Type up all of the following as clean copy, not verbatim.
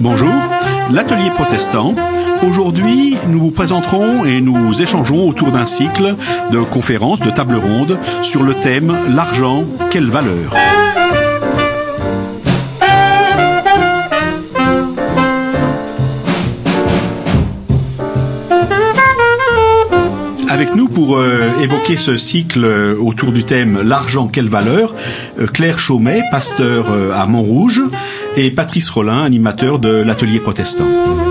Bonjour, l'Atelier Protestant. Aujourd'hui, nous vous présenterons et nous échangerons autour d'un cycle de conférences, de tables rondes sur le thème « L'argent, quelle valeur ?» Avec nous pour évoquer ce cycle autour du thème « L'argent, quelle valeur ?» Claire Chaumet, pasteur à Montrouge, et Patrice Rollin, animateur de l'Atelier Protestant.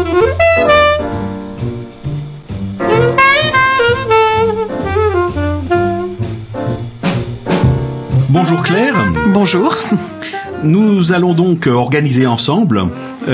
Bonjour Claire. Bonjour. Nous allons donc organiser ensemble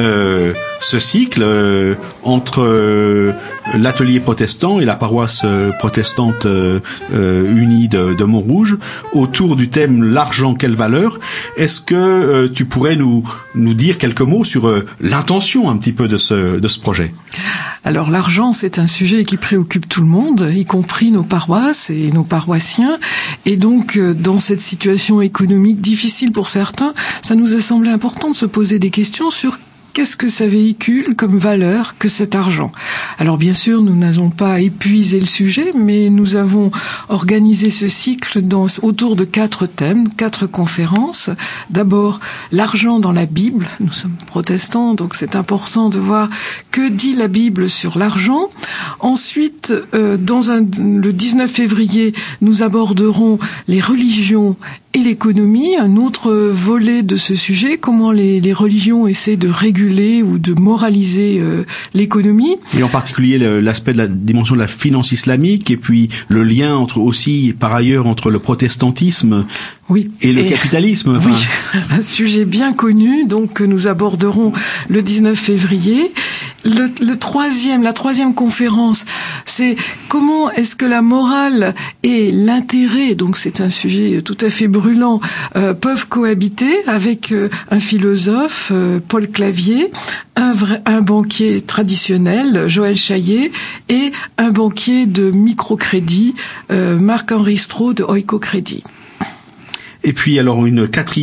ce cycle entre l'Atelier Protestant et la paroisse protestante unie de Montrouge autour du thème « L'argent, quelle valeur ?» Est-ce que tu pourrais nous dire quelques mots sur l'intention un petit peu de ce projet ? Alors l'argent, c'est un sujet qui préoccupe tout le monde, y compris nos paroisses et nos paroissiens. Et donc, dans cette situation économique difficile pour certains, ça nous a semblé important de se poser des questions sur qu'est-ce que ça véhicule comme valeur que cet argent. Alors bien sûr, nous n'avons pas épuisé le sujet, mais nous avons organisé ce cycle autour de 4 thèmes, 4 conférences. D'abord, l'argent dans la Bible. Nous sommes protestants, donc c'est important de voir que dit la Bible sur l'argent. Ensuite, le 19 février, nous aborderons les religions et l'économie, un autre volet de ce sujet, comment les religions essaient de réguler ou de moraliser l'économie. Et en particulier l'aspect de la dimension de la finance islamique et puis le lien par ailleurs entre le protestantisme et le capitalisme. Enfin. Oui, un sujet bien connu, donc que nous aborderons le 19 février. La troisième conférence, c'est comment est-ce que la morale et l'intérêt, donc c'est un sujet tout à fait brûlant, peuvent cohabiter avec un philosophe, Paul Clavier, un banquier traditionnel, Joël Chaillet, et un banquier de microcrédit, Marc-Henri Straud de Oikocrédit. Et puis alors une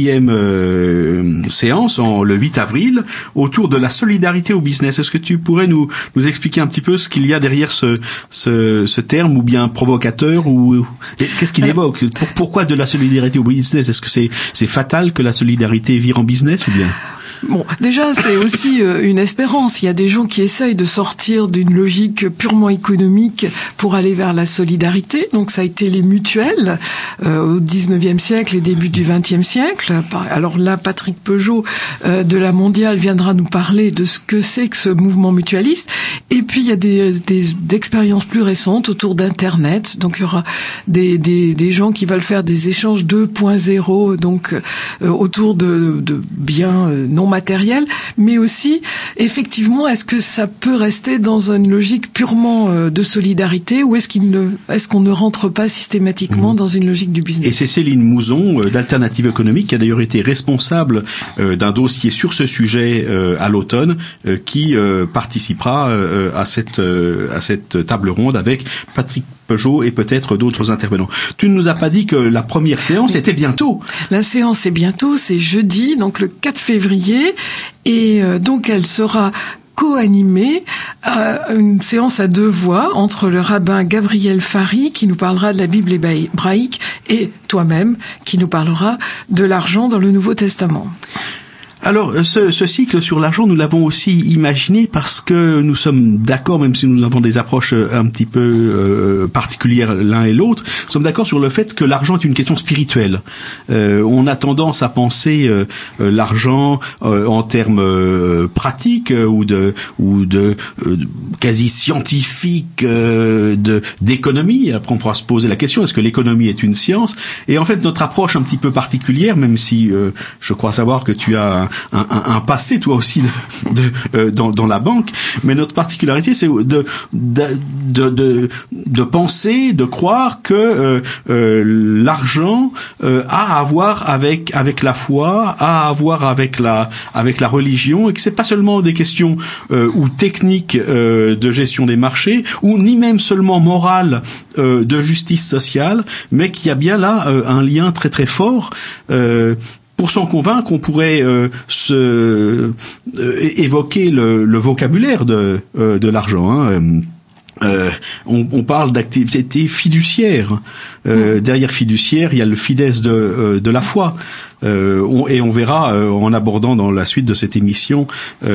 4e séance le 8 avril autour de la solidarité au business. Est-ce que tu pourrais nous expliquer un petit peu ce qu'il y a derrière ce terme ou bien provocateur ou qu'est-ce qu'il évoque? Pourquoi de la solidarité au business? Est-ce que c'est fatal que la solidarité vire en business ou bien? Bon, déjà, c'est aussi une espérance. Il y a des gens qui essayent de sortir d'une logique purement économique pour aller vers la solidarité. Donc, ça a été les mutuelles au 19e siècle et début du 20e siècle. Alors là, Patrick Peugeot de la Mondiale viendra nous parler de ce que c'est que ce mouvement mutualiste. Et puis, il y a des expériences plus récentes autour d'Internet. Donc, il y aura des gens qui veulent faire des échanges 2.0, donc autour de biens non matériel, mais aussi, effectivement, est-ce que ça peut rester dans une logique purement de solidarité ou est-ce qu'on ne rentre pas systématiquement dans une logique du business? Et c'est Céline Mouzon d'Alternative Économique qui a d'ailleurs été responsable d'un dossier sur ce sujet à l'automne qui participera à cette table ronde avec Patrick Peugeot et peut-être d'autres intervenants. Tu ne nous as pas dit que la première séance était bientôt. La séance est bientôt, c'est jeudi, donc le 4 février, et donc elle sera co-animée une séance à 2 voix entre le rabbin Gabriel Fari qui nous parlera de la Bible hébraïque et toi-même qui nous parlera de l'argent dans le Nouveau Testament. Alors, ce cycle sur l'argent, nous l'avons aussi imaginé parce que nous sommes d'accord, même si nous avons des approches un petit peu particulières l'un et l'autre, nous sommes d'accord sur le fait que l'argent est une question spirituelle. On a tendance à penser l'argent en termes pratiques ou de quasi scientifiques d'économie. Après, on pourra se poser la question, est-ce que l'économie est une science? Et en fait, notre approche un petit peu particulière, même si je crois savoir que tu as un passé toi aussi dans la banque, mais notre particularité c'est de penser, de croire que l'argent a à voir avec la foi, a à voir avec la religion, et que c'est pas seulement des questions ou techniques de gestion des marchés, ou ni même seulement morales de justice sociale, mais qu'il y a bien là un lien très très fort Pour s'en convaincre, on pourrait évoquer le vocabulaire de l'argent. Hein. On parle d'activité fiduciaire. Derrière fiduciaire, il y a le fides de la foi. Et on verra en abordant dans la suite de cette émission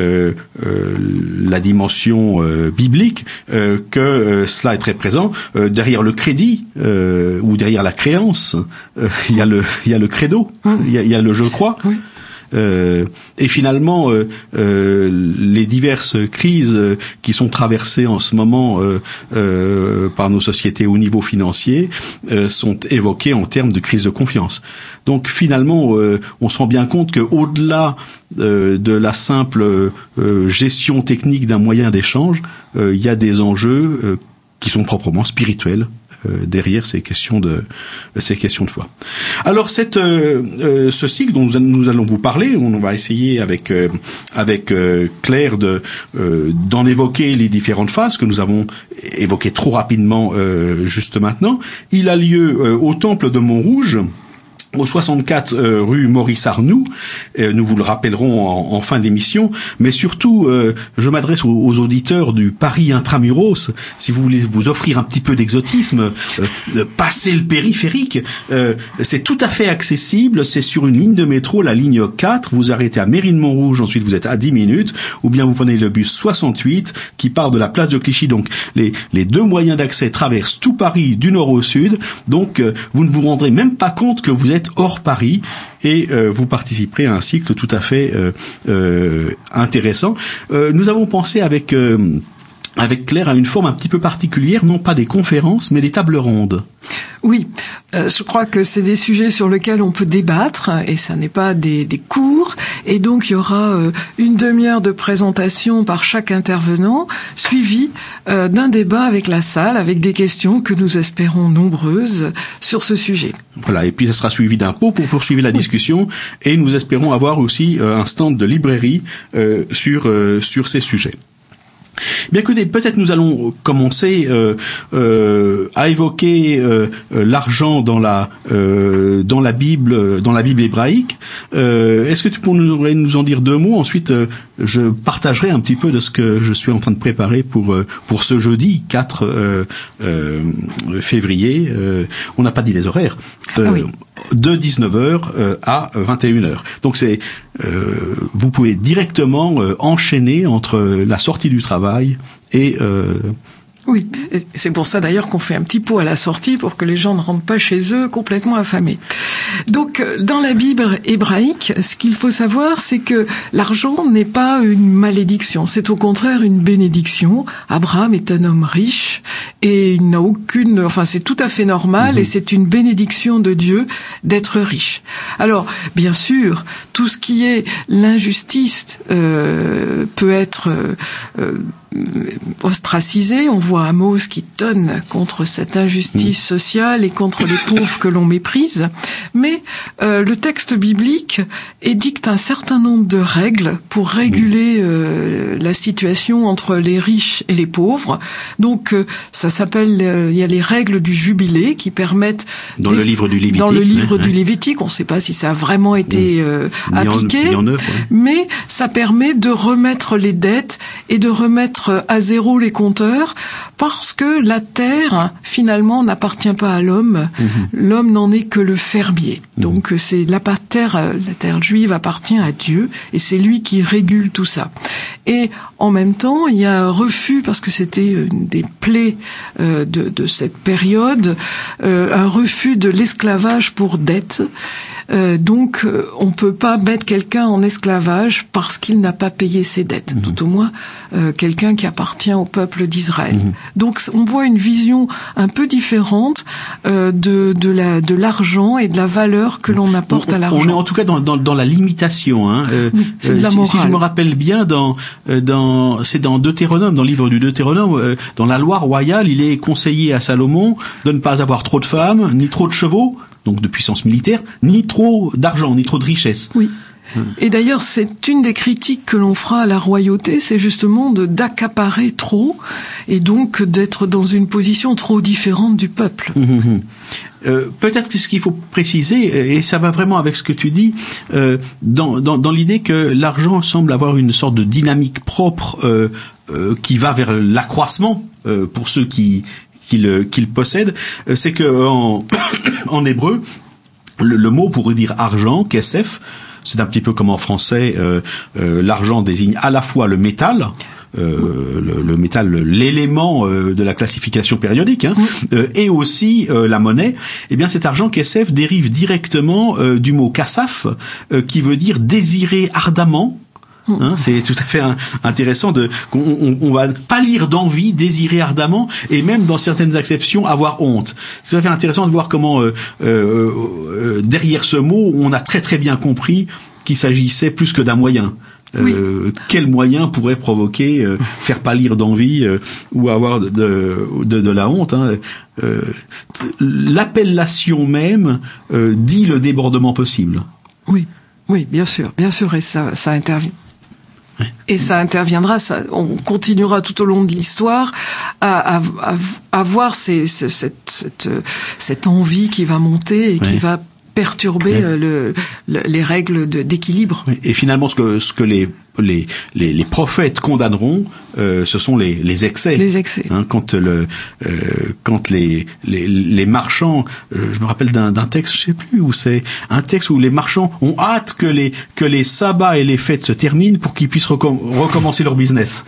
la dimension biblique que cela est très présent. Derrière le crédit ou derrière la créance, il y a le credo, il y a le je crois. Oui. Et finalement, les diverses crises qui sont traversées en ce moment par nos sociétés au niveau financier sont évoquées en termes de crise de confiance. Donc finalement, on se rend bien compte que au-delà de la simple gestion technique d'un moyen d'échange, il y a des enjeux qui sont proprement spirituels. Derrière ces questions de foi. Alors ce cycle dont nous allons vous parler, on va essayer avec Claire d'en évoquer les différentes phases que nous avons évoquées trop rapidement juste maintenant. Il a lieu au Temple de Montrouge, au 64 rue Maurice Arnoux. Nous vous le rappellerons en fin d'émission, mais surtout je m'adresse aux auditeurs du Paris Intramuros. Si vous voulez vous offrir un petit peu d'exotisme, passez le périphérique, c'est tout à fait accessible, c'est sur une ligne de métro, la ligne 4, vous arrêtez à Mairie de Montrouge, ensuite vous êtes à 10 minutes, ou bien vous prenez le bus 68 qui part de la place de Clichy. Donc les deux moyens d'accès traversent tout Paris du nord au sud, donc vous ne vous rendrez même pas compte que vous êtes hors Paris et vous participerez à un cycle tout à fait intéressant. Nous avons pensé avec Claire à une forme un petit peu particulière, non pas des conférences, mais des tables rondes. Oui, je crois que c'est des sujets sur lesquels on peut débattre, et ça n'est pas des cours, et donc il y aura une demi-heure de présentation par chaque intervenant, suivie d'un débat avec la salle, avec des questions que nous espérons nombreuses sur ce sujet. Voilà, et puis ça sera suivi d'un pot pour poursuivre la discussion, et nous espérons avoir aussi un stand de librairie sur ces sujets. Bien écoutez, peut-être nous allons commencer à évoquer l'argent dans la Bible hébraïque. Est-ce que tu pourrais nous en dire deux mots? Ensuite, je partagerai un petit peu de ce que je suis en train de préparer pour ce jeudi 4 février. On n'a pas dit les horaires. Oui. De 19h à 21h. Donc vous pouvez directement enchaîner entre la sortie du travail et oui, c'est pour ça d'ailleurs qu'on fait un petit pot à la sortie pour que les gens ne rentrent pas chez eux complètement affamés. Donc, dans la Bible hébraïque, ce qu'il faut savoir, c'est que l'argent n'est pas une malédiction, c'est au contraire une bénédiction. Abraham est un homme riche et il n'a c'est tout à fait normal et c'est une bénédiction de Dieu d'être riche. Alors, bien sûr, tout ce qui est l'injustice peut être ostracisé. On voit Amos qui tonne contre cette injustice sociale et contre les pauvres que l'on méprise. Mais le texte biblique édicte un certain nombre de règles pour réguler la situation entre les riches et les pauvres. Donc ça s'appelle, il y a les règles du jubilé qui permettent dans le livre du Lévitique. Dans le livre du Lévitique, on ne sait pas si ça a vraiment été appliqué, mais ça permet de remettre les dettes et de remettre à zéro les compteurs, parce que la terre finalement n'appartient pas à l'homme. L'homme n'en est que le fermier. Donc c'est la terre juive appartient à Dieu et c'est lui qui régule tout ça. Et en même temps, il y a un refus, parce que c'était une des plaies de cette période, un refus de l'esclavage pour dette. Donc, on peut pas mettre quelqu'un en esclavage parce qu'il n'a pas payé ses dettes, tout au moins quelqu'un qui appartient au peuple d'Israël. Donc, on voit une vision un peu différente de l'argent et de la valeur que l'on apporte à l'argent. On est en tout cas dans la limitation. Hein. C'est de la morale. Si je me rappelle bien, c'est dans Deutéronome, dans le livre du Deutéronome, dans la loi royale, il est conseillé à Salomon de ne pas avoir trop de femmes, ni trop de chevaux, donc de puissance militaire, ni trop d'argent, ni trop de richesse. Oui. Et d'ailleurs, c'est une des critiques que l'on fera à la royauté, c'est justement d'accaparer trop, et donc d'être dans une position trop différente du peuple. peut-être que ce qu'il faut préciser, et ça va vraiment avec ce que tu dis, dans l'idée que l'argent semble avoir une sorte de dynamique propre qui va vers l'accroissement pour ceux qui le possèdent, c'est que en hébreu, le mot pour dire argent, kesef, c'est un petit peu comme en français, l'argent désigne à la fois le métal, le métal, l'élément de la classification périodique, et aussi la monnaie. Eh bien, cet argent kesef dérive directement du mot kasaf, qui veut dire désirer ardemment. C'est tout à fait intéressant on va pâlir d'envie, désirer ardemment, et même dans certaines acceptions avoir honte. C'est tout à fait intéressant de voir comment derrière ce mot, on a très très bien compris qu'il s'agissait plus que d'un moyen. Oui. Quel moyen pourrait provoquer faire pâlir d'envie ou avoir de la honte, l'appellation même dit le débordement possible. Oui, bien sûr, et ça intervient. Et ça interviendra, on continuera tout au long de l'histoire à voir cette envie qui va monter et qui va perturber les règles d'équilibre. Et finalement, ce que les prophètes condamneront, ce sont les excès. Les excès. Quand les marchands, je me rappelle d'un texte, je sais plus où c'est, un texte où les marchands ont hâte que les sabbats et les fêtes se terminent pour qu'ils puissent recommencer leur business.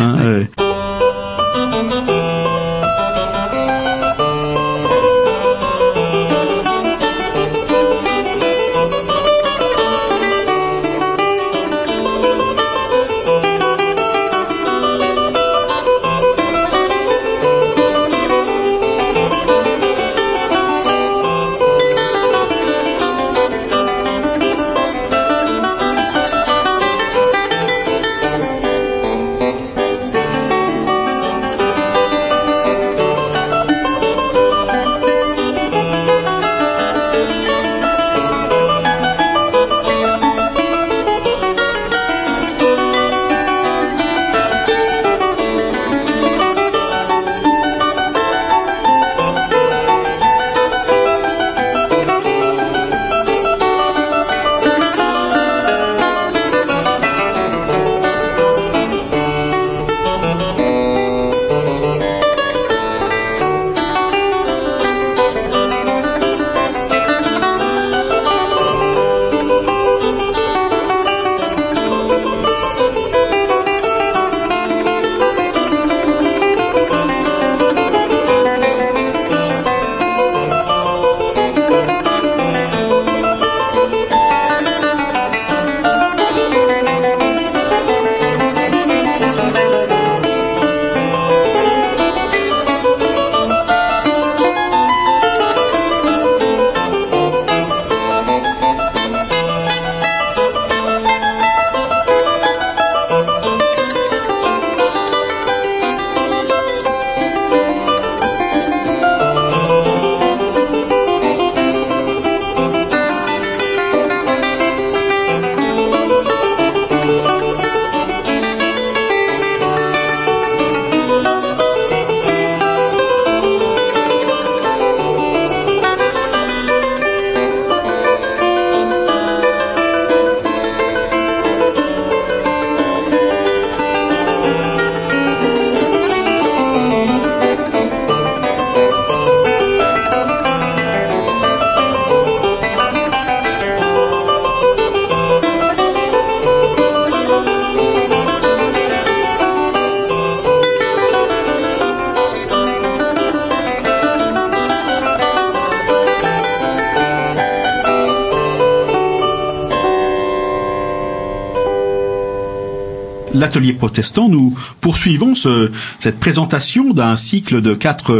l'atelier protestant, nous poursuivons cette présentation d'un cycle de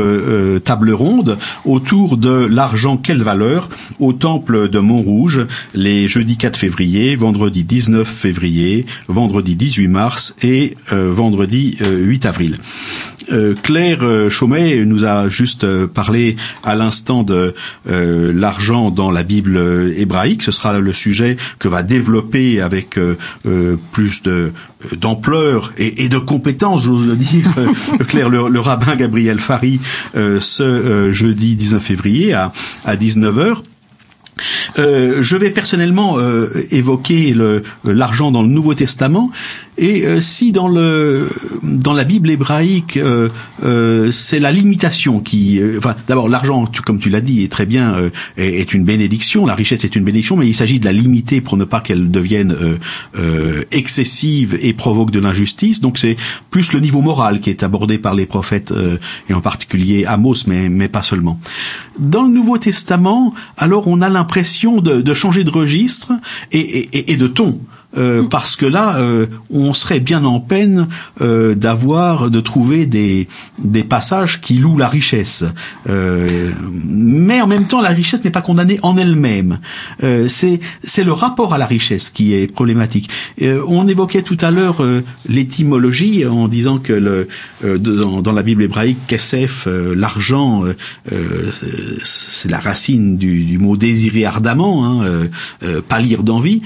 4 tables rondes autour de l'argent, quelle valeur, au temple de Montrouge, les jeudis 4 février, vendredi 19 février, vendredi 18 mars et vendredi 8 avril. Claire Chaumet nous a juste parlé à l'instant de l'argent dans la Bible hébraïque. Ce sera le sujet que va développer avec plus d'ampleur et de compétence, j'ose le dire, Claire, le rabbin Gabriel Fari, ce jeudi 19 février à 19h. Je vais personnellement évoquer l'argent dans le Nouveau Testament. Et si dans la Bible hébraïque c'est la limitation qui d'abord l'argent, comme tu l'as dit, est très bien est une bénédiction, la richesse est une bénédiction, mais il s'agit de la limiter pour ne pas qu'elle devienne excessive et provoque de l'injustice. Donc c'est plus le niveau moral qui est abordé par les prophètes et en particulier Amos, mais pas seulement. Dans le Nouveau Testament, alors on a l'impression de changer de registre et de ton. Parce que là, on serait bien en peine de trouver des passages qui louent la richesse. Mais en même temps, la richesse n'est pas condamnée en elle-même. C'est le rapport à la richesse qui est problématique. On évoquait tout à l'heure l'étymologie en disant que dans la Bible hébraïque, kesef, l'argent, c'est la racine du mot désirer ardemment, pâlir d'envie.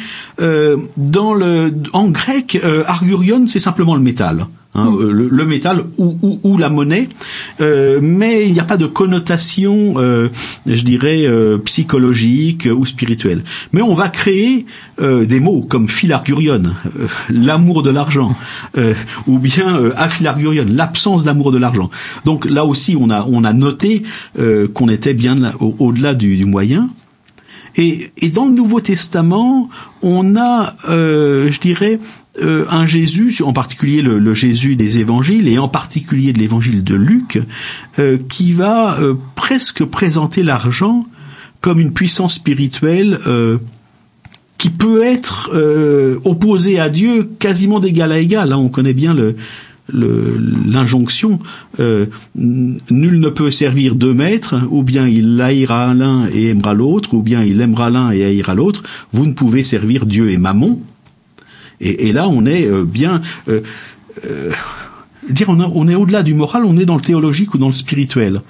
En grec, argurion, c'est simplement le métal. Le métal ou la monnaie, mais il n'y a pas de connotation, je dirais, psychologique ou spirituelle. Mais on va créer des mots comme philargurion, l'amour de l'argent, ou bien aphilargurion, l'absence d'amour de l'argent. Donc là aussi, on a noté qu'on était bien au-delà du moyen. Et dans le Nouveau Testament, on a, je dirais, un Jésus, en particulier le Jésus des Évangiles, et en particulier de l'Évangile de Luc, qui va presque présenter l'argent comme une puissance spirituelle qui peut être opposée à Dieu quasiment d'égal à égal. Là, on connaît bien l'injonction, nul ne peut servir deux maîtres, ou bien il haïra l'un et aimera l'autre, ou bien il aimera l'un et haïra l'autre. Vous ne pouvez servir Dieu et Mammon. Et là, on est bien, on est au-delà du moral, on est dans le théologique ou dans le spirituel.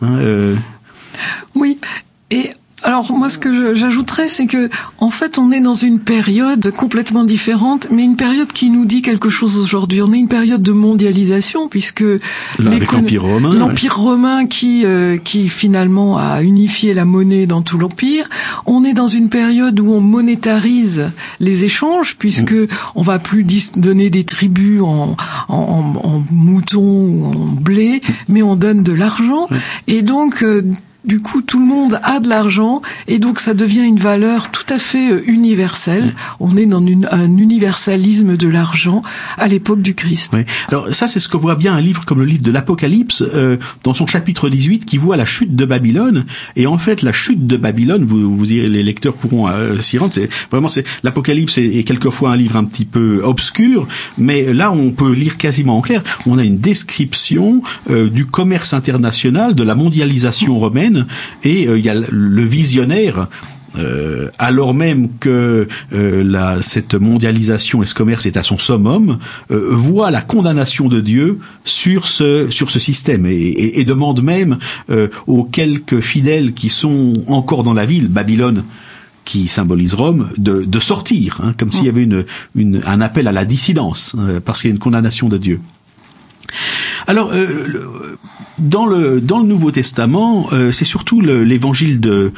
Oui. Et alors moi ce que j'ajouterais, c'est que en fait on est dans une période complètement différente, mais une période qui nous dit quelque chose aujourd'hui. On est une période de mondialisation, puisque avec l'Empire romain, qui finalement a unifié la monnaie dans tout l'empire. On est dans une période où on monétarise les échanges, puisque on va plus donner des tribus en moutons ou en blé, mais on donne de l'argent. Et donc du coup, tout le monde a de l'argent, et donc ça devient une valeur tout à fait universelle. On est dans un universalisme de l'argent à l'époque du Christ. Oui. Alors ça, c'est ce que voit bien un livre comme le livre de l'Apocalypse, dans son chapitre 18, qui voit la chute de Babylone. Et en fait, la chute de Babylone, les lecteurs pourront s'y rendre. L'Apocalypse est quelquefois un livre un petit peu obscur, mais là, on peut lire quasiment en clair. On a une description du commerce international, de la mondialisation romaine. Et il y a le visionnaire, alors même que cette mondialisation et ce commerce est à son summum, voit la condamnation de Dieu sur ce système et demande même aux quelques fidèles qui sont encore dans la ville, Babylone, qui symbolise Rome, de sortir, comme s'il y avait un appel à la dissidence, parce qu'il y a une condamnation de Dieu. Alors, dans le Nouveau Testament, c'est surtout l'évangile de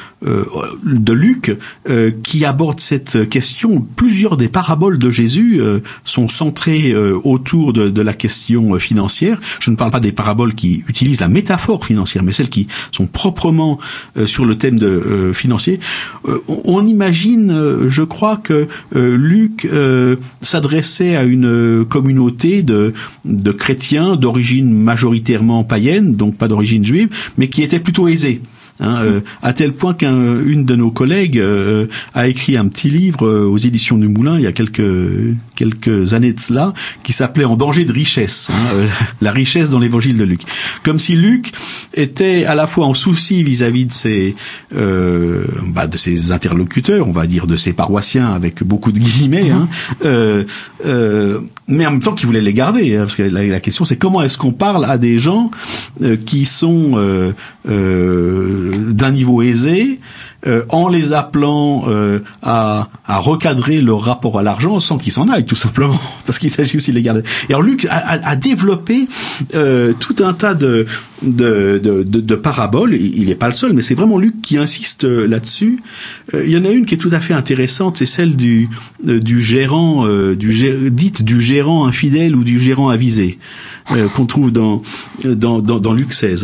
Luc qui aborde cette question. Plusieurs des paraboles de Jésus sont centrées autour de la question financière. Je ne parle pas des paraboles qui utilisent la métaphore financière, mais celles qui sont proprement sur le thème financier. On imagine, je crois, que Luc s'adressait à une communauté de chrétiens d'origine majoritairement païenne, donc pas d'origine juive, mais qui étaient plutôt aisés. à tel point qu'une de nos collègues a écrit un petit livre aux éditions du Moulin il y a quelques années de cela, qui s'appelait En danger de richesse, la richesse dans l'évangile de Luc. Comme si Luc était à la fois en souci vis-à-vis de ses interlocuteurs, on va dire de ses paroissiens avec beaucoup de guillemets, mais en même temps qu'il voulait les garder, parce que la question c'est comment est-ce qu'on parle à des gens qui sont d'un niveau aisé, en les appelant à recadrer leur rapport à l'argent sans qu'ils s'en aillent, tout simplement, parce qu'il s'agit aussi de les garder. Et alors Luc a développé tout un tas de paraboles. Il n'est pas le seul, mais c'est vraiment Luc qui insiste là-dessus. Il y en a une qui est tout à fait intéressante, c'est celle du gérant, dite du gérant infidèle ou du gérant avisé, qu'on trouve dans Luc 16.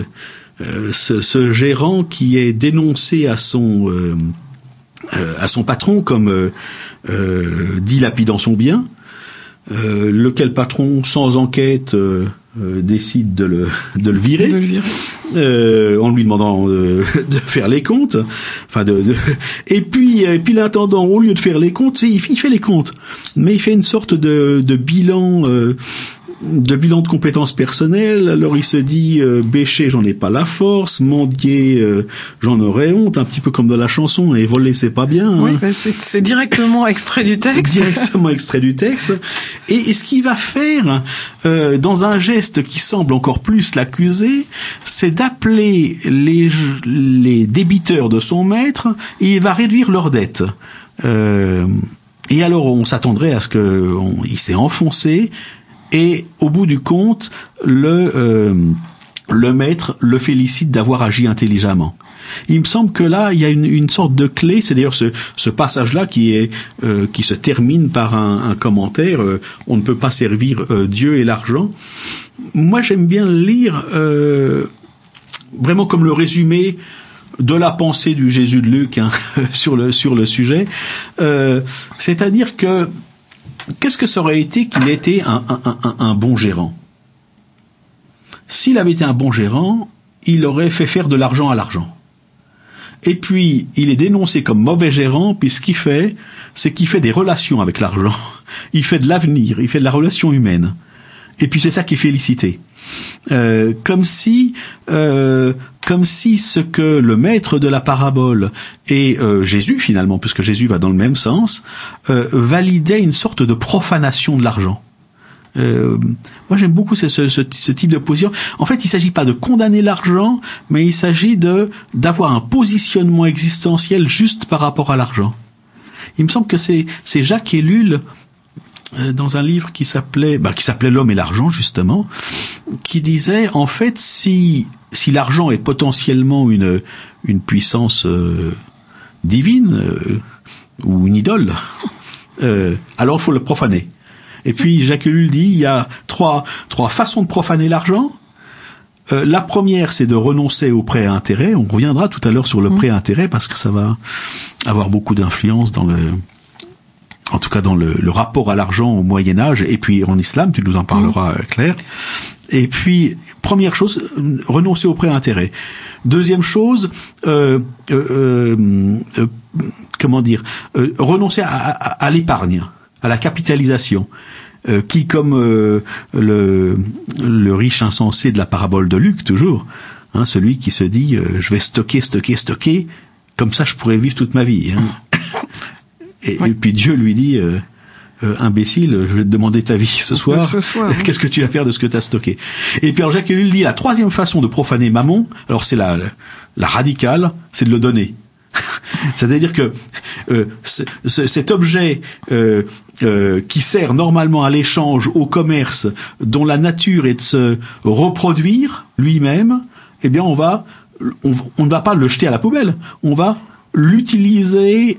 Ce gérant qui est dénoncé à son patron comme dilapidant son bien, lequel patron sans enquête décide de le virer, en lui demandant de faire les comptes, et puis l'intendant, au lieu de faire les comptes, il fait les comptes, mais il fait une sorte de bilan de compétences personnelles. Alors il se dit bêcher, j'en ai pas la force, mendier, j'en aurais honte, un petit peu comme dans la chanson, et voler c'est pas bien. Oui, c'est directement extrait du texte. Directement extrait du texte. Et ce qu'il va faire, dans un geste qui semble encore plus l'accuser, c'est d'appeler les débiteurs de son maître, et il va réduire leurs dettes. Et alors on s'attendrait à ce que il s'est enfoncé. Et au bout du compte, le maître le félicite d'avoir agi intelligemment. Il me semble que là, il y a une sorte de clé. C'est d'ailleurs ce passage-là qui se termine par un commentaire. On ne peut pas servir Dieu et l'argent. Moi, j'aime bien le lire vraiment comme le résumé de la pensée du Jésus de Luc sur le sujet. C'est-à-dire que qu'est-ce que ça aurait été qu'il était un bon gérant? S'il avait été un bon gérant, il aurait fait faire de l'argent à l'argent. Et puis, il est dénoncé comme mauvais gérant, puis ce qu'il fait, c'est qu'il fait des relations avec l'argent. Il fait de l'avenir, il fait de la relation humaine. Et puis c'est ça qui est félicité. Comme si ce que le maître de la parabole et Jésus finalement, puisque Jésus va dans le même sens, validait une sorte de profanation de l'argent. Moi j'aime beaucoup ce type de position. En fait, il s'agit pas de condamner l'argent, mais il s'agit d'avoir un positionnement existentiel juste par rapport à l'argent. Il me semble que c'est Jacques Ellul, dans un livre qui s'appelait L'homme et l'argent, justement, qui disait, en fait, si l'argent est potentiellement une puissance divine, ou une idole, alors il faut le profaner. Et puis Jacques Ellul dit, il y a trois façons de profaner l'argent. La première, c'est de renoncer au prêt à intérêt. On reviendra tout à l'heure sur le prêt à intérêt, parce que ça va avoir beaucoup d'influence dans le rapport à l'argent au Moyen-Âge, et puis en islam, tu nous en parleras, Claire. Et puis, première chose, renoncer au prêt à intérêt. Deuxième chose, renoncer à l'épargne, à la capitalisation, qui, comme le riche insensé de la parabole de Luc, toujours, celui qui se dit, je vais stocker, comme ça je pourrais vivre toute ma vie. Et puis Dieu lui dit, imbécile, je vais te demander ta vie ce soir. Qu'est-ce que tu vas faire de ce que tu as stocké? Et puis alors Jacques Ellul dit, la troisième façon de profaner Mammon, alors c'est la radicale, c'est de le donner. C'est-à-dire que cet objet qui sert normalement à l'échange, au commerce, dont la nature est de se reproduire lui-même, eh bien on ne va pas le jeter à la poubelle, on va l'utiliser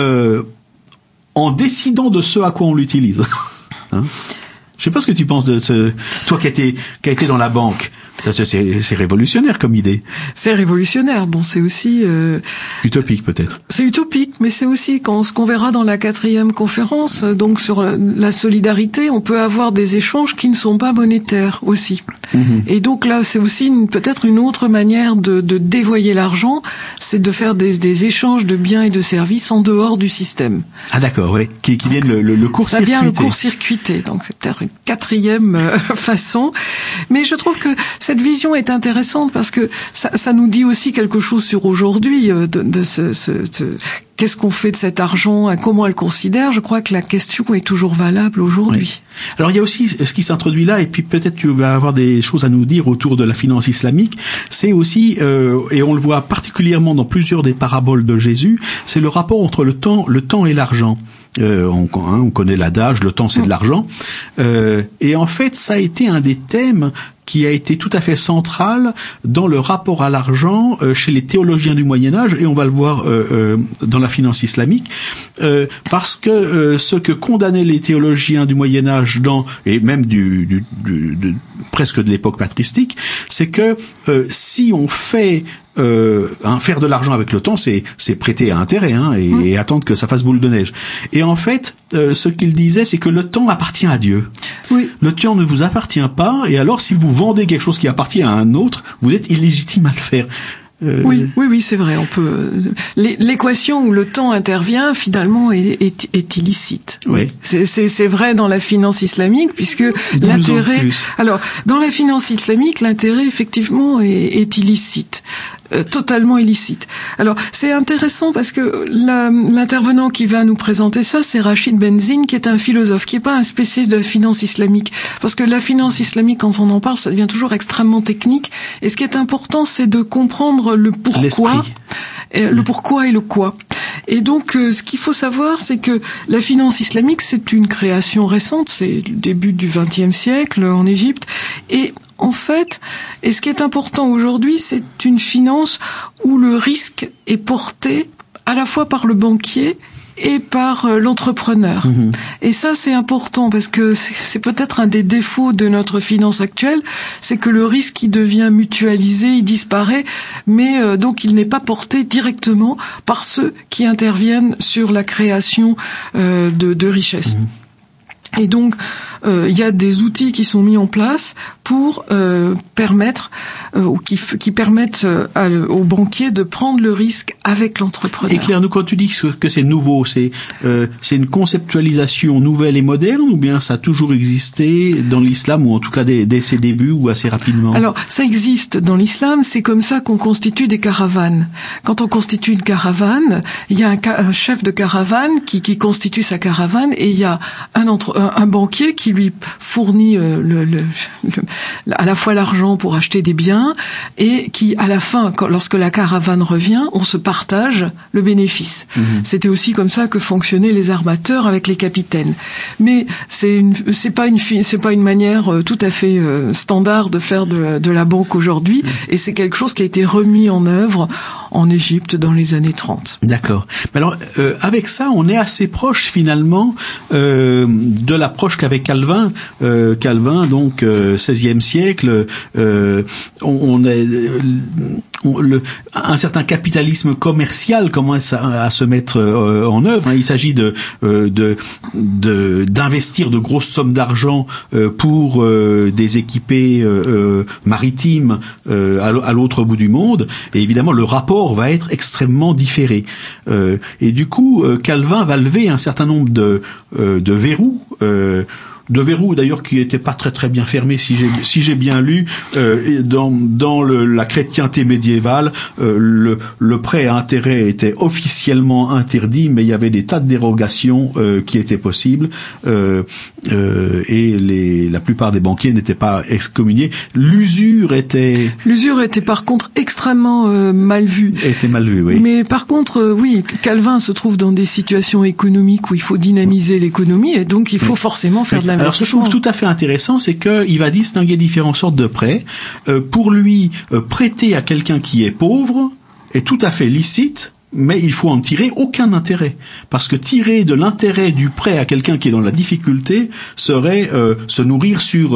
en décidant de ce à quoi on l'utilise. Je sais pas ce que tu penses de toi qui a été dans la banque. Ça, c'est révolutionnaire comme idée. C'est révolutionnaire. Bon, c'est aussi utopique peut-être. C'est utopique, mais c'est aussi ce qu'on verra dans la 4e conférence. Donc sur la solidarité, on peut avoir des échanges qui ne sont pas monétaires aussi. Et donc là, c'est aussi peut-être une autre manière de dévoyer l'argent, c'est de faire des échanges de biens et de services en dehors du système. Ah d'accord, oui, qui viennent le court-circuiter. Ça vient le court-circuiter, donc c'est peut-être une 4e façon. Mais je trouve que cette vision est intéressante parce que ça nous dit aussi quelque chose sur aujourd'hui de qu'est-ce qu'on fait de cet argent, comment on le considère. Je crois que la question est toujours valable aujourd'hui. Oui. Alors il y a aussi ce qui s'introduit là, et puis peut-être tu vas avoir des choses à nous dire autour de la finance islamique, c'est aussi, et on le voit particulièrement dans plusieurs des paraboles de Jésus, c'est le rapport entre le temps et l'argent. On connaît l'adage, le temps c'est de l'argent, et en fait ça a été un des thèmes qui a été tout à fait central dans le rapport à l'argent chez les théologiens du Moyen-Âge, et on va le voir dans la finance islamique, parce que ce que condamnaient les théologiens du Moyen-Âge et même presque de l'époque patristique, c'est que si on fait faire de l'argent avec le temps, c'est prêter à intérêt et attendre que ça fasse boule de neige. Et en fait, ce qu'il disait, c'est que le temps appartient à Dieu. Oui. Le temps ne vous appartient pas, et alors si vous vendez quelque chose qui appartient à un autre, vous êtes illégitime à le faire. Oui, c'est vrai. On peut l'équation où le temps intervient finalement est illicite. Oui. C'est vrai dans la finance islamique puisque l'intérêt. Alors dans la finance islamique, l'intérêt effectivement est illicite. Totalement illicite. Alors, c'est intéressant parce que l'intervenant qui va nous présenter ça, c'est Rachid Benzine, qui est un philosophe, qui est pas un spécialiste de la finance islamique. Parce que la finance islamique, quand on en parle, ça devient toujours extrêmement technique. Et ce qui est important, c'est de comprendre le pourquoi, le pourquoi et le quoi. Et donc, ce qu'il faut savoir, c'est que la finance islamique, c'est une création récente, c'est le début du XXe siècle en Égypte, et en fait, et ce qui est important aujourd'hui, c'est une finance où le risque est porté à la fois par le banquier et par l'entrepreneur. Et ça, c'est important parce que c'est peut-être un des défauts de notre finance actuelle, c'est que le risque, il devient mutualisé, il disparaît, mais donc il n'est pas porté directement par ceux qui interviennent sur la création de richesses. Et donc, il y a des outils qui sont mis en place pour permettre ou qui permettent aux banquiers de prendre le risque avec l'entrepreneur. Éclaire-nous, quand tu dis que c'est nouveau, c'est une conceptualisation nouvelle et moderne, ou bien ça a toujours existé dans l'islam, ou en tout cas dès ses débuts ou assez rapidement? Alors, ça existe dans l'islam, c'est comme ça qu'on constitue des caravanes. Quand on constitue une caravane, il y a un chef de caravane qui constitue sa caravane, et il y a un banquier qui lui fournit à la fois l'argent pour acheter des biens, et qui, à la fin, lorsque la caravane revient, on se partage le bénéfice. C'était aussi comme ça que fonctionnaient les armateurs avec les capitaines. Mais c'est pas une manière tout à fait standard de faire de la banque aujourd'hui, et c'est quelque chose qui a été remis en œuvre en Égypte dans les années 30. D'accord. Alors, avec ça, on est assez proche finalement de l'approche qu'avait Calvin. Calvin, donc 16e siècle, un certain capitalisme commercial commence à se mettre en œuvre. Il s'agit d'investir de grosses sommes d'argent pour des équipés maritimes à l'autre bout du monde. Et évidemment, le rapport va être extrêmement différé. Et du coup, Calvin va lever un certain nombre de verrous. De verrous d'ailleurs qui n'étaient pas très très bien fermés, si j'ai bien lu, dans la chrétienté médiévale, le prêt à intérêt était officiellement interdit, mais il y avait des tas de dérogations qui étaient possibles, et la plupart des banquiers n'étaient pas excommuniés. L'usure était par contre extrêmement mal vue. Était mal vue, oui. Mais par contre, oui, Calvin se trouve dans des situations économiques où il faut dynamiser l'économie, et donc il faut forcément faire de l'investissement. Alors, ce que je trouve tout à fait intéressant, c'est qu'il va distinguer différentes sortes de prêts. Pour lui, prêter à quelqu'un qui est pauvre est tout à fait licite, mais il faut en tirer aucun intérêt, parce que tirer de l'intérêt du prêt à quelqu'un qui est dans la difficulté serait se nourrir sur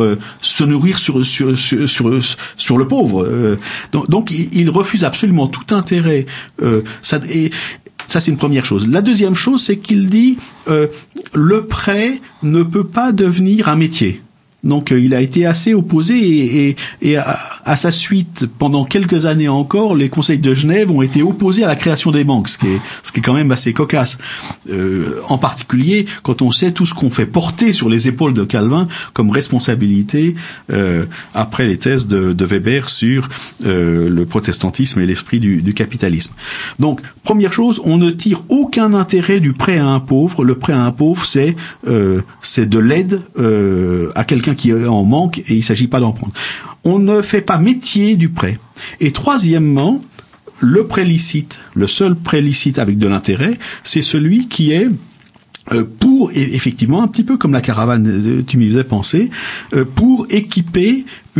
le pauvre. Donc il refuse absolument tout intérêt. Ça c'est une première chose. La deuxième chose, c'est qu'il dit le prêt ne peut pas devenir un métier. Donc il a été assez opposé et à sa suite, pendant quelques années encore, les conseils de Genève ont été opposés à la création des banques, ce qui est quand même assez cocasse. En particulier quand on sait tout ce qu'on fait porter sur les épaules de Calvin comme responsabilité après les thèses de Weber sur le protestantisme et l'esprit du capitalisme. Donc première chose, on ne tire aucun intérêt du prêt à un pauvre. Le prêt à un pauvre, c'est de l'aide à quelqu'un qui en manque, et il ne s'agit pas d'en prendre. On ne fait pas métier du prêt. Et troisièmement, le prêt licite, le seul prêt licite avec de l'intérêt, c'est celui qui est pour, effectivement, un petit peu comme la caravane, tu m'y faisais penser, pour équiper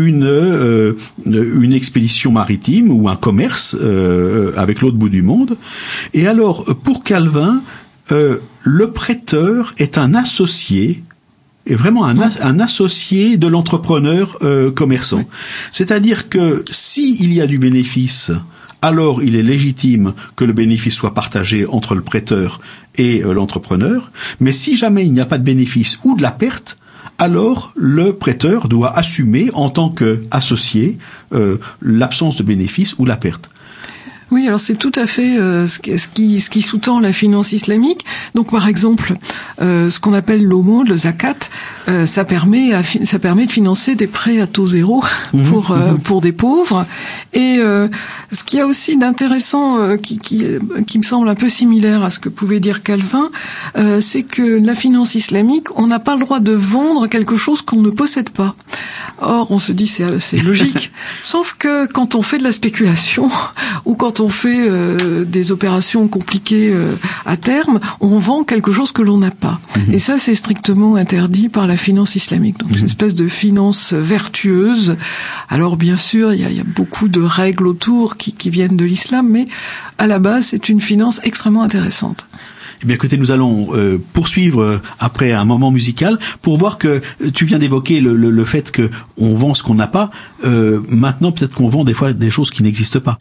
une expédition maritime ou un commerce avec l'autre bout du monde. Et alors, pour Calvin, le prêteur est un associé, est vraiment un associé de l'entrepreneur commerçant. C'est-à-dire que s'il y a du bénéfice, alors il est légitime que le bénéfice soit partagé entre le prêteur et l'entrepreneur. Mais si jamais il n'y a pas de bénéfice ou de la perte, alors le prêteur doit assumer en tant qu'associé l'absence de bénéfice ou la perte. Oui, alors c'est tout à fait ce qui sous-tend la finance islamique. Donc par exemple, ce qu'on appelle l'aumône, le zakat, ça permet de financer des prêts à taux zéro pour des pauvres. Et ce qu'il y a aussi d'intéressant qui me semble un peu similaire à ce que pouvait dire Calvin, c'est que la finance islamique, on n'a pas le droit de vendre quelque chose qu'on ne possède pas. Or, on se dit c'est logique. Sauf que quand on fait de la spéculation ou quand on fait des opérations compliquées à terme, on vend quelque chose que l'on n'a pas. Et ça, c'est strictement interdit par la finance islamique. Donc, une espèce de finance vertueuse. Alors, bien sûr, il y a beaucoup de règles autour qui viennent de l'islam, mais à la base, c'est une finance extrêmement intéressante. Eh bien, écoutez, nous allons poursuivre après un moment musical pour voir que tu viens d'évoquer le fait que on vend ce qu'on n'a pas. Maintenant, peut-être qu'on vend des fois des choses qui n'existent pas.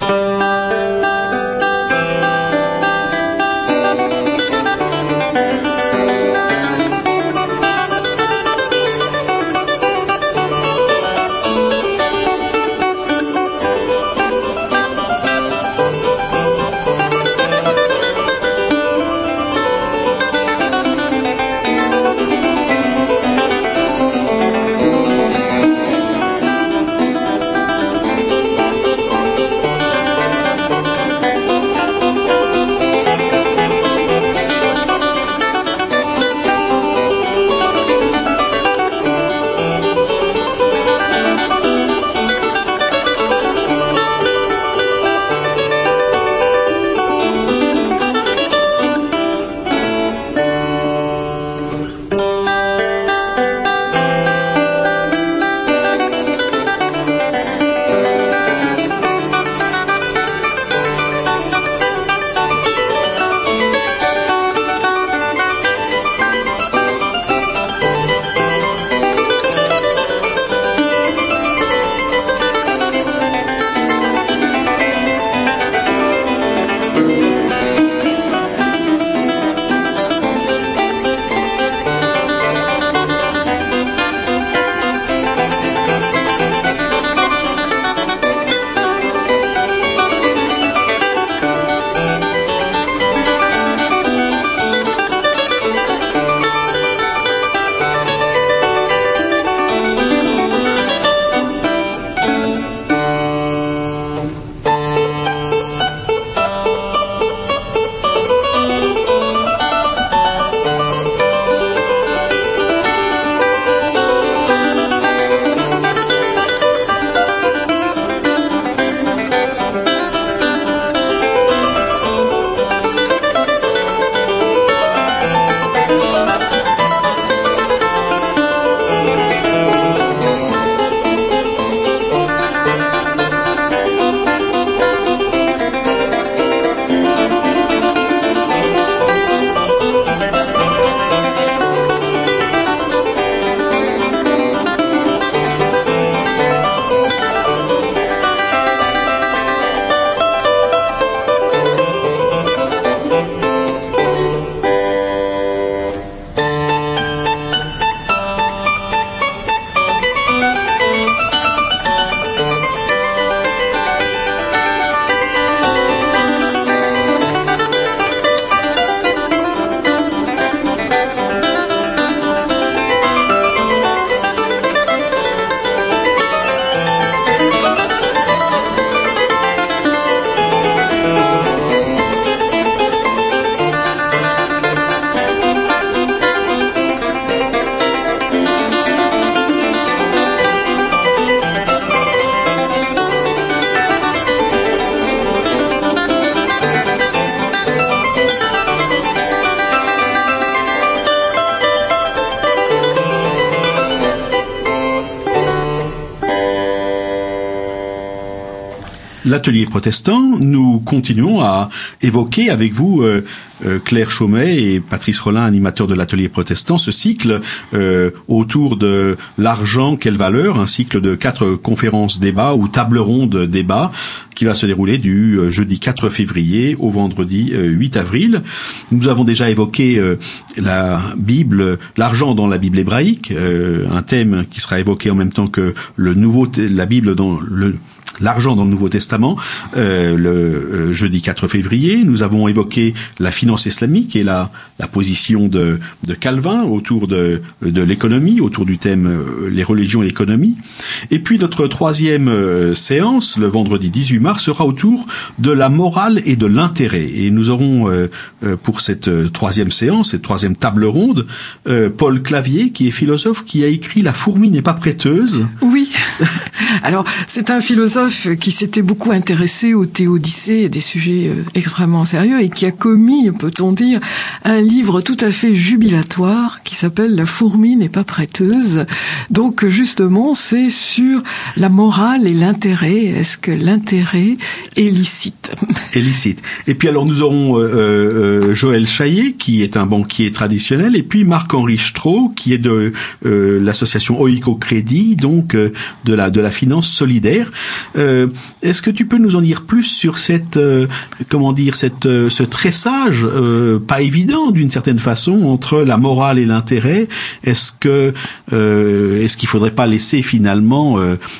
l'atelier protestant, nous continuons à évoquer avec vous, Claire Chaumet et Patrice Rollin, animateurs de l'atelier protestant, ce cycle autour de l'argent, quelle valeur, un cycle de 4 conférences débats ou tables rondes débats qui va se dérouler du jeudi 4 février au vendredi 8 avril. Nous avons déjà évoqué la Bible, l'argent dans la Bible hébraïque, un thème qui sera évoqué en même temps que la Bible dans l'argent dans le Nouveau Testament, le jeudi 4 février. Nous avons évoqué la finance islamique et la position de Calvin autour de l'économie, autour du thème les religions et l'économie. Et puis notre troisième séance, le vendredi 18 mars, sera autour de la morale et de l'intérêt. Et nous aurons pour cette troisième séance, cette troisième table ronde, Paul Clavier, qui est philosophe, qui a écrit « La fourmi n'est pas prêteuse ». Oui. Alors, c'est un philosophe qui s'était beaucoup intéressé aux théodicées, des sujets extrêmement sérieux, et qui a commis, peut-on dire, un livre tout à fait jubilatoire qui s'appelle « La fourmi n'est pas prêteuse ». Donc, justement, c'est sur la morale et l'intérêt. Est-ce que l'intérêt est licite ? Est licite. Et puis alors, nous aurons Joël Chaillet, qui est un banquier traditionnel, et puis Marc-Henri Strauch, qui est de l'association Oiko Crédit, donc de la finance solidaire. Est-ce que tu peux nous en dire plus sur cette ce tressage pas évident d'une certaine façon entre la morale et l'intérêt? Est-ce qu'il faudrait pas laisser finalement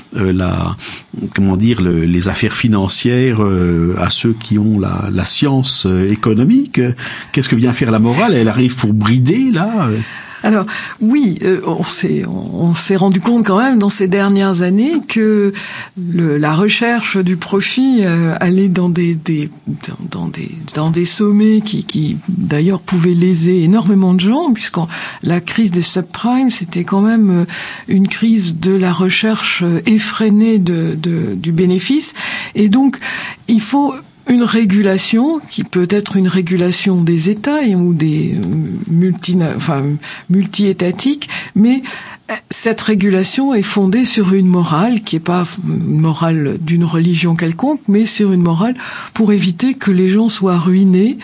les affaires financières à ceux qui ont la science économique? Qu'est-ce que vient faire la morale? Elle arrive pour brider là? Alors oui, on s'est rendu compte quand même dans ces dernières années que la recherche du profit allait dans des sommets qui d'ailleurs pouvaient léser énormément de gens, puisqu'en la crise des subprimes, c'était quand même une crise de la recherche effrénée du bénéfice, et donc il faut une régulation qui peut être une régulation des États ou des multi-étatiques, mais cette régulation est fondée sur une morale qui est pas une morale d'une religion quelconque, mais sur une morale pour éviter que les gens soient ruinés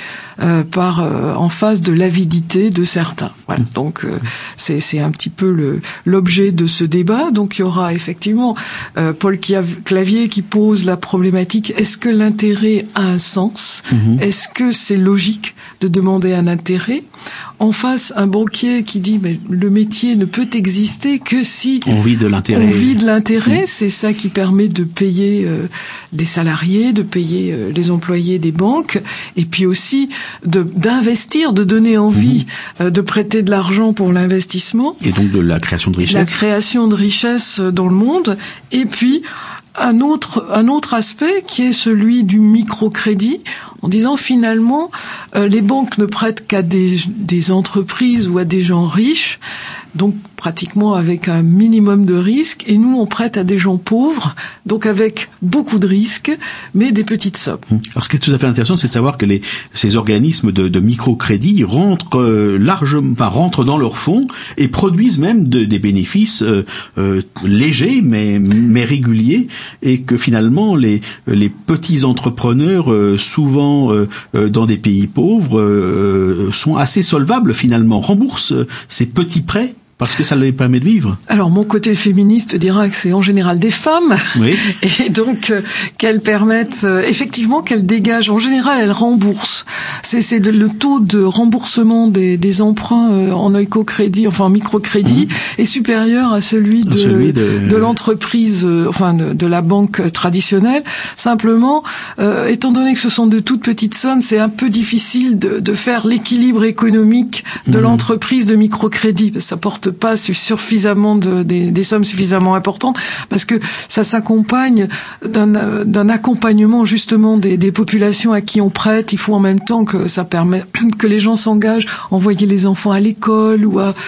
en face de l'avidité de certains. Voilà. Donc c'est un petit peu l'objet de ce débat. Donc il y aura effectivement Paul Clavier qui pose la problématique: est-ce que l'intérêt a un sens? Est-ce que c'est logique de demander un intérêt? En face, un banquier qui dit mais le métier ne peut exister que si on vit de l'intérêt. C'est ça qui permet de payer des salariés, de payer les employés des banques, et puis aussi d'investir, de donner envie de prêter de l'argent pour l'investissement. Et donc de la création de richesse. La création de richesse dans le monde. Et puis un autre aspect qui est celui du microcrédit, en disant finalement les banques ne prêtent qu'à des entreprises ou à des gens riches, donc pratiquement avec un minimum de risques, et nous on prête à des gens pauvres, donc avec beaucoup de risques, mais des petites sommes. Alors ce qui est tout à fait intéressant, c'est de savoir que ces organismes de microcrédit rentrent dans leur fonds et produisent même des bénéfices légers mais réguliers, et que finalement les petits entrepreneurs souvent dans des pays pauvres sont assez solvables finalement, remboursent ces petits prêts parce que ça leur permet de vivre. Alors, mon côté féministe dira que c'est en général des femmes. Oui. Et donc, qu'elles permettent, effectivement, qu'elles dégagent. En général, elles remboursent. C'est le taux de remboursement des emprunts en oikocrédit, enfin en microcrédit, est supérieur à celui de l'entreprise, de la banque traditionnelle. Simplement, étant donné que ce sont de toutes petites sommes, c'est un peu difficile de faire l'équilibre économique de l'entreprise de microcrédit. Ça porte pas suffisamment des sommes suffisamment importantes, parce que ça s'accompagne d'un accompagnement justement des populations à qui on prête. Il faut en même temps que ça permet que les gens s'engagent, envoyer les enfants à l'école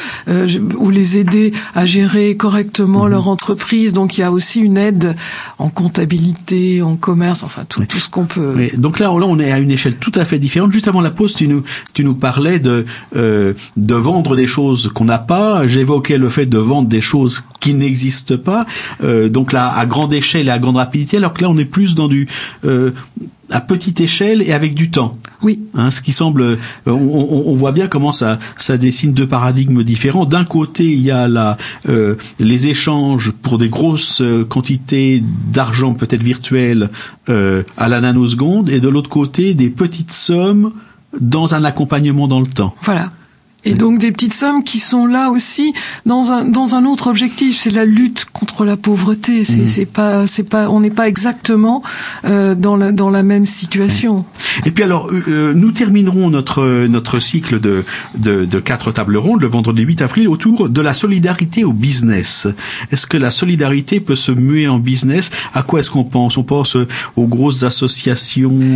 ou les aider à gérer correctement leur entreprise. Donc il y a aussi une aide en comptabilité, en commerce, enfin tout ce qu'on peut. Oui. Donc là on est à une échelle tout à fait différente. Juste avant la pause, tu nous parlais de vendre des choses qu'on n'a pas. j'évoquais le fait de vendre des choses qui n'existent pas, donc là à grande échelle et à grande rapidité, alors que là on est plus dans du à petite échelle et avec du temps. Oui. Ce qui semble, on voit bien comment ça dessine deux paradigmes différents. D'un côté, il y a les échanges pour des grosses quantités d'argent peut-être virtuel à la nanoseconde, et de l'autre côté, des petites sommes dans un accompagnement dans le temps. Voilà. Et donc des petites sommes qui sont là aussi dans un autre objectif, c'est la lutte contre la pauvreté. C'est pas, on n'est pas exactement dans la même situation. Et puis alors, nous terminerons notre cycle de 4 tables rondes le vendredi 8 avril autour de la solidarité au business. Est-ce que la solidarité peut se muer en business? À quoi est-ce qu'on pense? On pense aux grosses associations,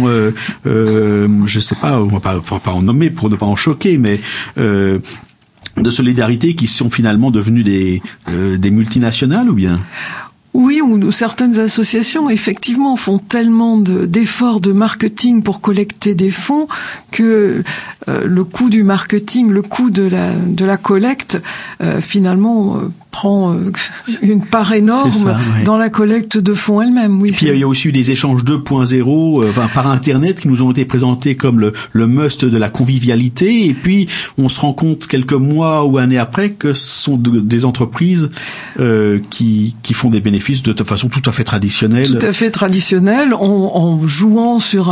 je sais pas, on va pas en nommer pour ne pas en choquer, mais de solidarité qui sont finalement devenues des multinationales, ou bien? Oui, ou certaines associations, effectivement, font tellement d'efforts de marketing pour collecter des fonds que le coût du marketing, le coût de la collecte, finalement, prend une part énorme dans la collecte de fonds elle-même. Oui. Puis il y a aussi eu des échanges 2.0 par Internet qui nous ont été présentés comme le must de la convivialité, et puis on se rend compte quelques mois ou années après que ce sont des entreprises qui font des bénéfices de façon tout à fait traditionnelle. Tout à fait traditionnelle, en jouant sur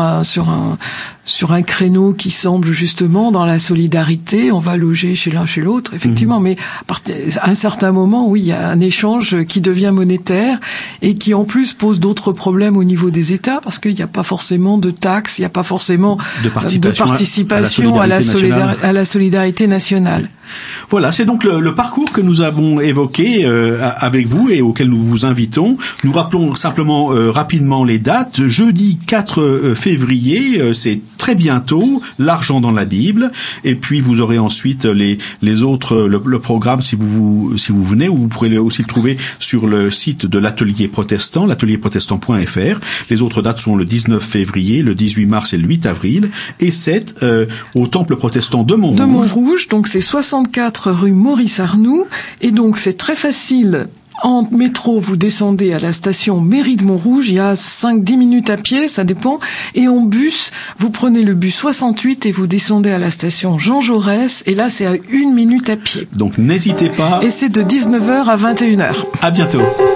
un créneau qui semble justement dans la solidarité, on va loger chez l'un chez l'autre, effectivement, mais à un certain moment, oui, il y a un échange qui devient monétaire et qui en plus pose d'autres problèmes au niveau des États, parce qu'il n'y a pas forcément de taxes, il n'y a pas forcément de participation à la solidarité nationale. Voilà, c'est donc le parcours que nous avons évoqué avec vous et auquel nous vous invitons. Nous rappelons simplement rapidement les dates. Jeudi 4 février, c'est très bientôt, l'argent dans la Bible. Et puis vous aurez ensuite les autres, le programme si vous venez, ou vous pourrez aussi le trouver sur le site de l'Atelier Protestant, l'atelierprotestant.fr. Les autres dates sont le 19 février, le 18 mars et le 8 avril. Et 7 au Temple Protestant de Montrouge. De Montrouge, donc c'est 64 rue Maurice Arnoux, et donc c'est très facile. En métro, vous descendez à la station Mairie de Montrouge, il y a 5-10 minutes à pied, ça dépend, et en bus, vous prenez le bus 68 et vous descendez à la station Jean Jaurès, et là c'est à 1 minute à pied. Donc n'hésitez pas. Et c'est de 19h à 21h. À bientôt.